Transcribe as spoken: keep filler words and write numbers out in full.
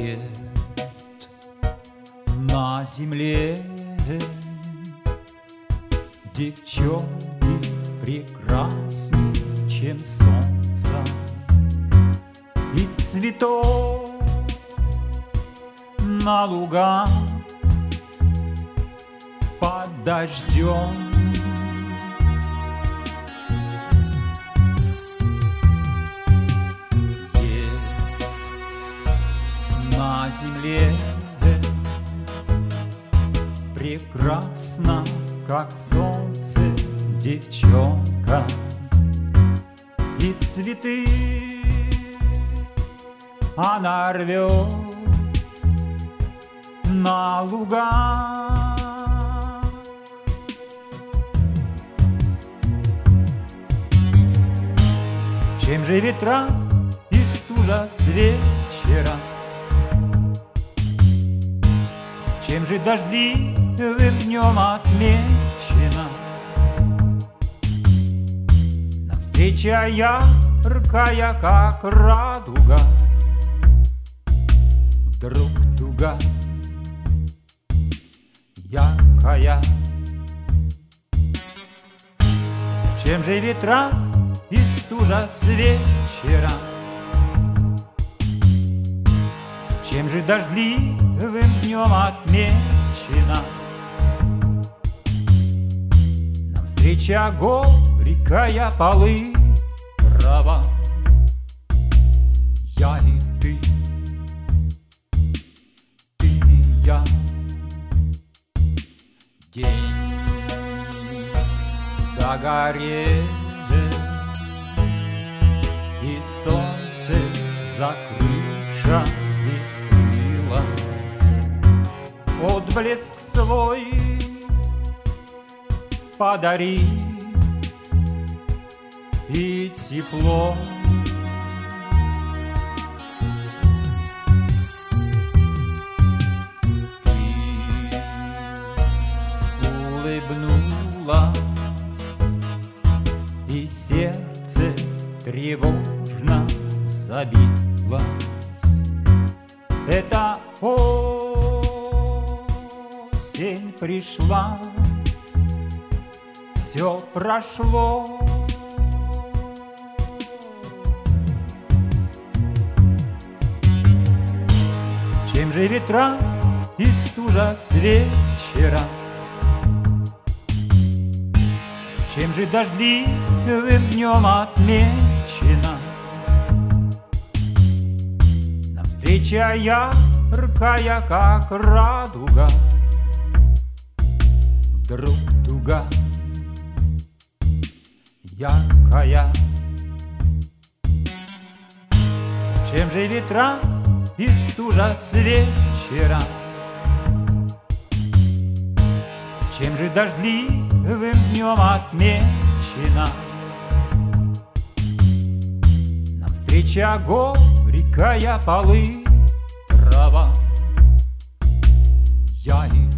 Нет на земле девчонки прекрасней, чем солнце и цветов на лугах под дождем. Есть на земле прекрасно, как солнце, девчонка, и цветы она рвет на луга. Чем же ветра и стужа с вечера? Чем же дождливым днем отмечена навстреча яркая, как радуга, вдруг туга яркая? Чем же ветра и стужа с вечера? Чем же дождливым днем отмечена навстреча горькая полы трава? Я и ты, ты и я. День догорел, и солнце за крышей скрылось. Отблеск свой подари и тепло. Ты улыбнулась, и сердце тревожно забилось. Это осень пришла, все прошло. Чем же ветра и стужа с вечера? Чем же дождливым днем отмечена навстреча яркая, как радуга, вдруг туга яркая? Чем же ветра и стужа с вечера? Чем же дождливым днем отмечена навстреча горькая полы трава? Я и